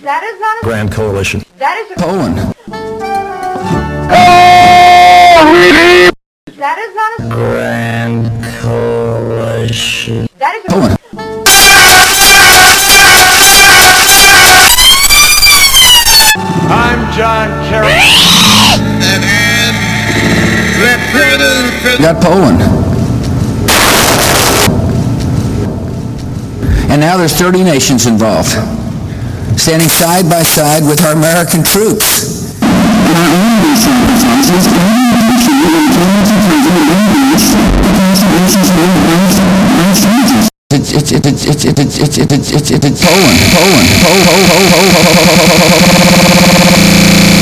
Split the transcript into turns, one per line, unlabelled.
That is not a
Grand Coalition.
That is a
Poland.
That is not a
Grand Coalition.
That is a
Poland.
I'm John Kerry.
We got Poland. And now there's 30 nations involved, standing side by side with our American troops. It's Poland.